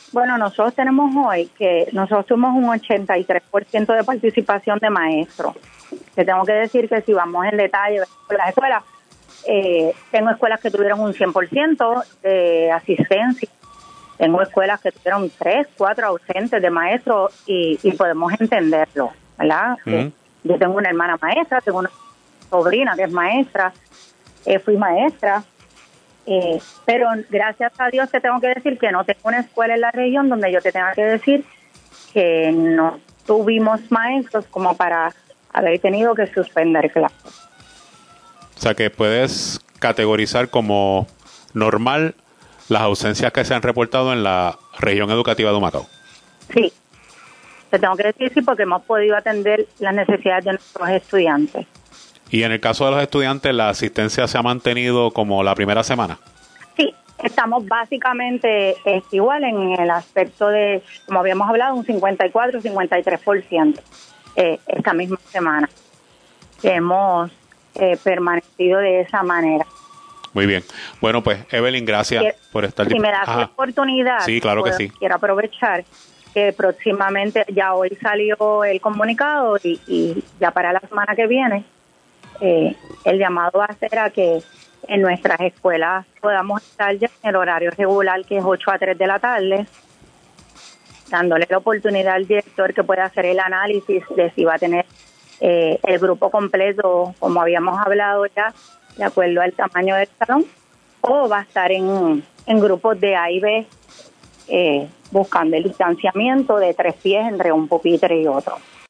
Bueno, nosotros tenemos hoy que nosotros tuvimos un 83% de participación de maestros. Te tengo que decir que si vamos en detalle con las escuelas, tengo escuelas que tuvieron un 100% de asistencia. Tengo escuelas que tuvieron 3, 4 ausentes de maestros y podemos entenderlo, ¿verdad? Yo tengo una hermana maestra, tengo una sobrina que es maestra, fui maestra, pero gracias a Dios te tengo que decir que no tengo una escuela en la región donde yo te tenga que decir que no tuvimos maestros como para haber tenido que suspender clases. O sea que puedes categorizar como normal las ausencias que se han reportado en la región educativa de Humacao. Sí, te tengo que decir sí porque hemos podido atender las necesidades de nuestros estudiantes. Y en el caso de los estudiantes, ¿la asistencia se ha mantenido como la primera semana? Sí, estamos básicamente igual en el aspecto de, como habíamos hablado, un 54-53% esta misma semana. Hemos permanecido de esa manera. Muy bien. Bueno, pues, Evelyn, gracias por estar... Si me das la oportunidad, sí, claro que sí. Quiero aprovechar que próximamente, ya hoy salió el comunicado y ya para la semana que viene, el llamado va a ser a que en nuestras escuelas podamos estar ya en el horario regular, que es 8 a 3 de la tarde, dándole la oportunidad al director que pueda hacer el análisis de si va a tener el grupo completo, como habíamos hablado ya, de acuerdo al tamaño del salón, o va a estar en grupos de A y B, buscando el distanciamiento de 3 pies entre un pupitre y otro.